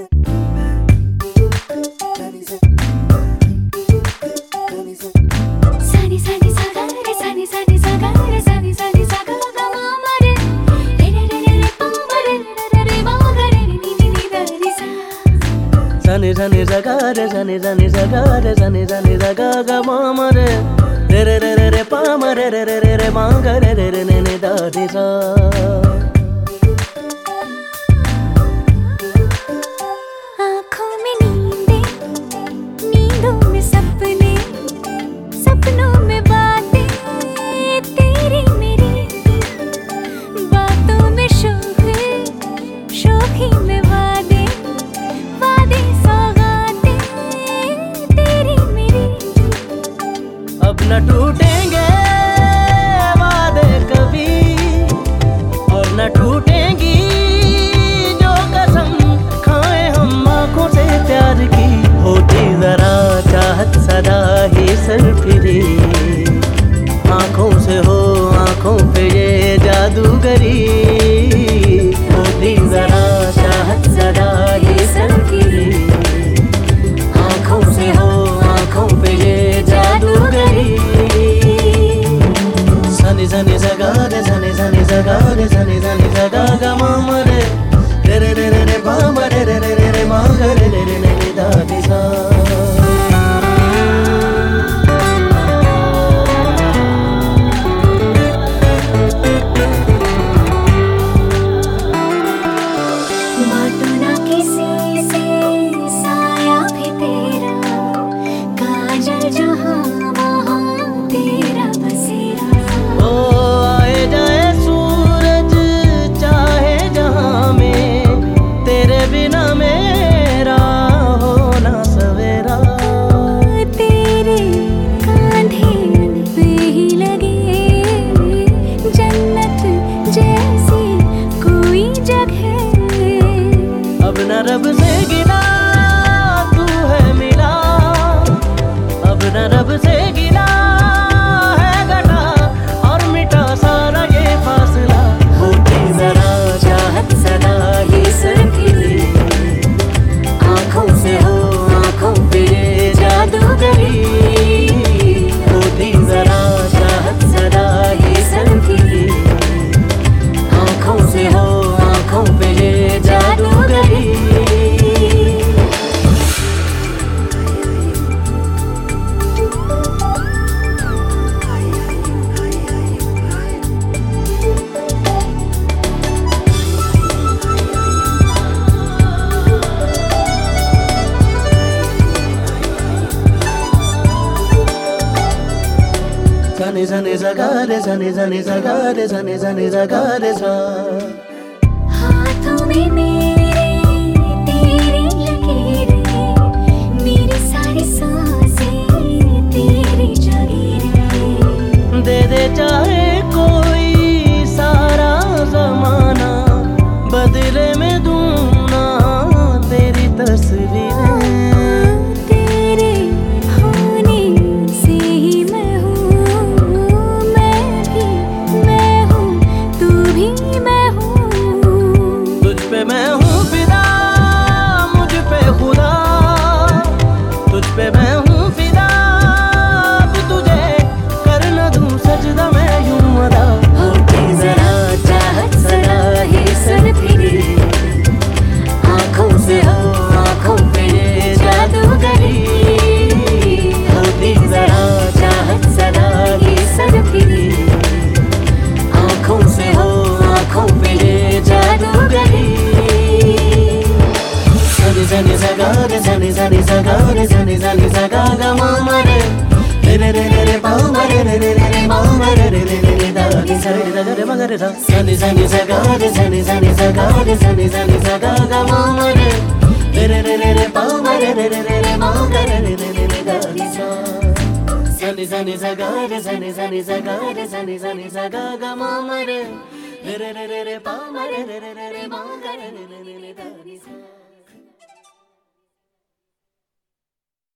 Sani sani saga re sani sani saga re sani sani saga ga ma ma re re re re re pa ma re re re re re ma ga re re re ne ne da ni sa. आँखों में नींदें, नींदों में सपने, सपनों में बातें तेरी मेरी, बातों में शोखे, शोखी में वादे, वादे सौगातें तेरी मेरी। अब न टूटेंगे वादे कभी और न टूटेंगी जो कसम खाए हम आँखों से प्यार की। होती जरा चाहत सदा ही सरफिरी, आँखों से हो आँखों पे ये जादूगरी। होती जरा चाहत सदा ही सरफिरी, आँखों से हो आँखों पे ये जादूगरी। सनी सनी सगा रे सनी सनी सगा रे सनी सनी सगा गा मा मा रे रे रे रे रे रे पा मा रे रे रे रे रे मा गा रे रे रे रे रे दा नी सा। बाटो ना किसी से साया भी तेरा, काजल जहाँ वहाँ तेरा बसेरा। ओ आए जाए सूरज चाहे जहाँ में, तेरे बिना मेरा होना सवेरा। तेरे कांधे पे ही लगे जन्नत जैसी कोई जगह। अब न रब से गिला तू है मिला, अब न रब से गिला है घटा और मिटा सारा ये फासला। होती जरा चाहत सदा ही सरफिरी, आँखों से हो आँखों पे ये जादूगरी। होती जरा चाहत सदा ही सरफिरी, आँखों से हो आँखों पे ये जादूगरी। सनी सनी सगा रे सनी सनी सगा रे सनी सनी सगा रे सा। हाथों में मेरे तेरी लकीरें, मेरी सारी सांसें तेरी जागीरें। दे दे चाहे कोई सारा जमाना, बदले में दूंगा तेरी तस्वीरें। तेरे होने से ही मैं हूँ, मैं भी मैं हूँ, तू भी मैं हूँ। तुझ पे मैं हूँ फिदा, मुझ पे खुदा, तुझ पे मैं हूँ फिदा, अब तुझे कर न दूँ सजदा मैं यूं अदा। होती जरा चाहत सदा ही सरफिरी, आँखों से हो आँखों पे ये जादूगरी। होती जरा चाहत सदा ही सरफिरी, आँखों से हो आँखों पे ये जादूगरी। सनी सनी सगा रे सनी सनी सगा रे सनी सनी सगा गा मा मा रे रे रे रे रे पा मा रे रे रे रे मा मा रे रे रे रे रे दा नी सा रे दा रे मा गा रे सा। सनी सनी सगा रे सनी सनी सगा रे सनी सनी सगा गा मा मा रे रे रे रे रे पा मा रे रे रे रे रे मा गा रे रे रे रे रे दा नी सा। सनी सनी सगा रे सनी सनी सगा रे सनी सनी सगा गा मा मा रे रे रे रे रे पा मा रे रे रे रे रे मा गा रे रे रे रे दा नी सा।